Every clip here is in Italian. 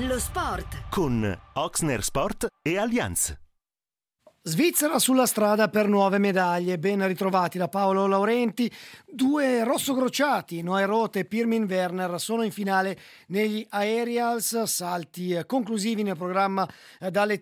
Lo sport con Oxner Sport e Allianz. Svizzera sulla strada per nuove medaglie. Ben ritrovati da Paolo Laurenti. Due rossocrociati, Noè Roth e Pirmin Werner, sono in finale negli Aerials, salti conclusivi nel programma dalle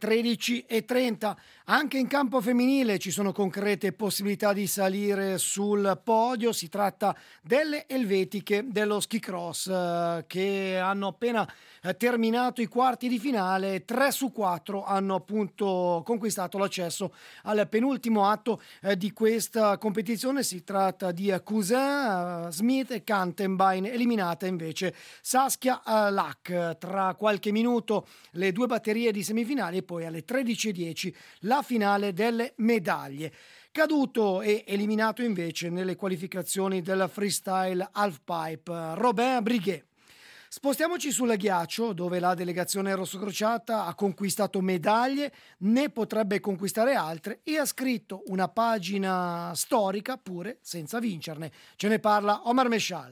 13:30. Anche in campo femminile ci sono concrete possibilità di salire sul podio. Si tratta delle elvetiche dello ski cross che hanno appena terminato i quarti di finale. 3 su 4 hanno appunto conquistato l'accesso al penultimo atto di questa competizione. Si tratta di Cousin, Smith e Kantenbein, eliminata invece Saskia Lack. Tra qualche minuto le due batterie di semifinali e poi alle 13:10 la finale delle medaglie. Caduto e eliminato invece nelle qualificazioni del freestyle halfpipe Robin Briguet. Spostiamoci sul ghiaccio, dove la delegazione rossocrociata ha conquistato medaglie, ne potrebbe conquistare altre e ha scritto una pagina storica pure senza vincerne. Ce ne parla Omar Meshal.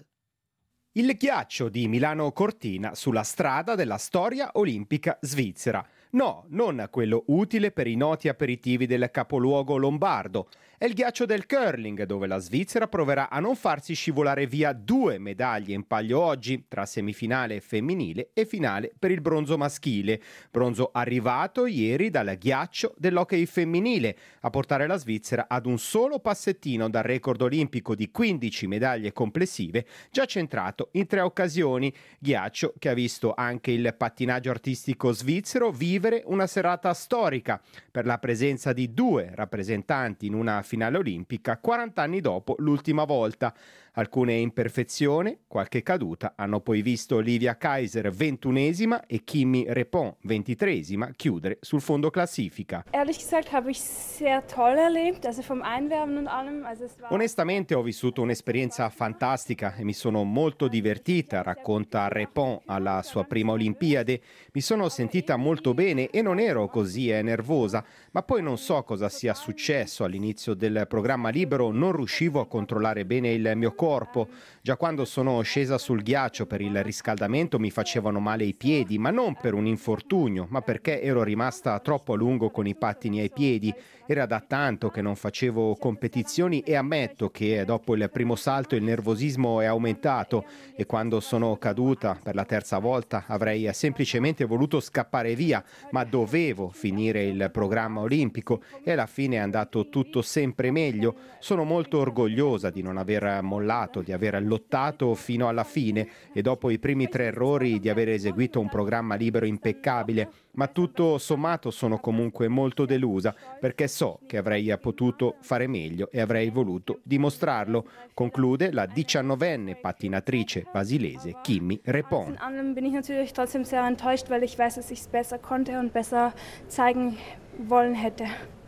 Il ghiaccio di Milano Cortina sulla strada della storia olimpica svizzera. No, non quello utile per i noti aperitivi del capoluogo lombardo. È il ghiaccio del curling, dove la Svizzera proverà a non farsi scivolare via 2 medaglie in palio oggi, tra semifinale femminile e finale per il bronzo maschile. Bronzo arrivato ieri dal ghiaccio dell'hockey femminile, a portare la Svizzera ad un solo passettino dal record olimpico di 15 medaglie complessive, già centrato in 3 occasioni. Ghiaccio che ha visto anche il pattinaggio artistico svizzero vivere una serata storica per la presenza di 2 rappresentanti in una finale olimpica 40 anni dopo l'ultima volta. Alcune imperfezioni, qualche caduta hanno poi visto Olivia Kaiser 21esima e Kimi Repon 23esima chiudere sul fondo classifica. Ehrlich gesagt habe ich sehr toll erlebt, also vom Einwärmen und allem. Onestamente ho vissuto un'esperienza fantastica e mi sono molto divertita, racconta Repon alla sua prima Olimpiade. Mi sono sentita molto bene e non ero così nervosa, ma poi non so cosa sia successo all'inizio del programma libero, non riuscivo a controllare bene il mio corpo. Già quando sono scesa sul ghiaccio per il riscaldamento mi facevano male i piedi, ma non per un infortunio, ma perché ero rimasta troppo a lungo con i pattini ai piedi. Era da tanto che non facevo competizioni e ammetto che dopo il primo salto il nervosismo è aumentato e quando sono caduta per la terza volta avrei semplicemente voluto scappare via, ma dovevo finire il programma olimpico e alla fine è andato tutto sempre meglio. Sono molto orgogliosa di non aver mollato, di aver lottato fino alla fine e dopo i primi 3 errori di aver eseguito un programma libero impeccabile, ma tutto sommato sono comunque molto delusa perché so che avrei potuto fare meglio e avrei voluto dimostrarlo, conclude la 19enne pattinatrice basilese Kimi Repon. In allem bin ich natürlich trotzdem sehr enttäuscht, weil ich weiß, dass ich es besser konnte und besser zeigen wollen hätte.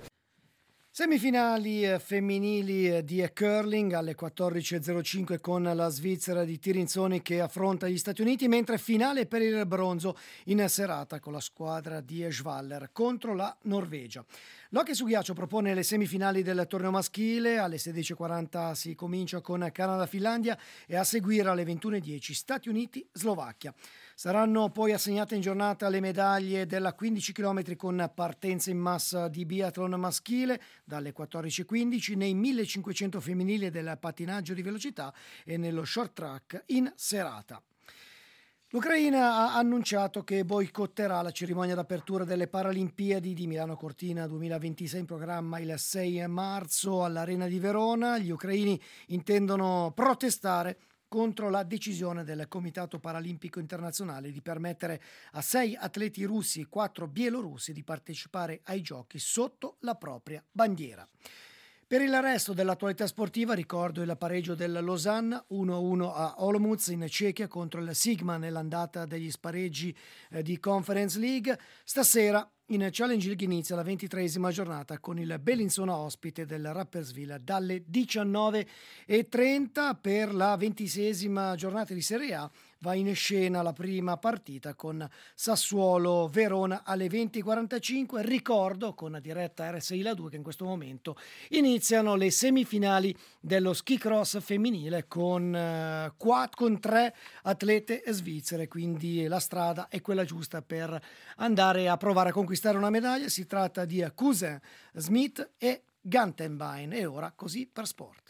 Semifinali femminili di curling alle 14:05 con la Svizzera di Tirinzoni che affronta gli Stati Uniti, mentre finale per il bronzo in serata con la squadra di Schwaller contro la Norvegia. L'hockey su ghiaccio propone le semifinali del torneo maschile. Alle 16:40 si comincia con Canada-Finlandia e a seguire alle 21:10 Stati Uniti-Slovacchia. Saranno poi assegnate in giornata le medaglie della 15 km con partenza in massa di biathlon maschile dalle 14:15, nei 1500 femminili del pattinaggio di velocità e nello short track in serata. L'Ucraina ha annunciato che boicotterà la cerimonia d'apertura delle Paralimpiadi di Milano Cortina 2026 in programma il 6 marzo all'Arena di Verona. Gli ucraini intendono protestare contro la decisione del Comitato Paralimpico Internazionale di permettere a 6 atleti russi e 4 bielorussi di partecipare ai giochi sotto la propria bandiera. Per il resto dell'attualità sportiva ricordo il pareggio del Lausanne 1-1 a Olomouc in Cechia contro il Sigma nell'andata degli spareggi di Conference League. Stasera In Challenge League inizia la 23esima giornata con il Bellinzona ospite del Rapperswil dalle 19:30. Per la 26esima giornata di Serie A va in scena la prima partita con Sassuolo-Verona alle 20:45. Ricordo con diretta RSI La 2 che in questo momento iniziano le semifinali dello ski cross femminile con 3 atlete svizzere, quindi la strada è quella giusta per andare a provare a conquistare una medaglia. Si tratta di Cousin, Smith e Gantenbein. E ora così per sport.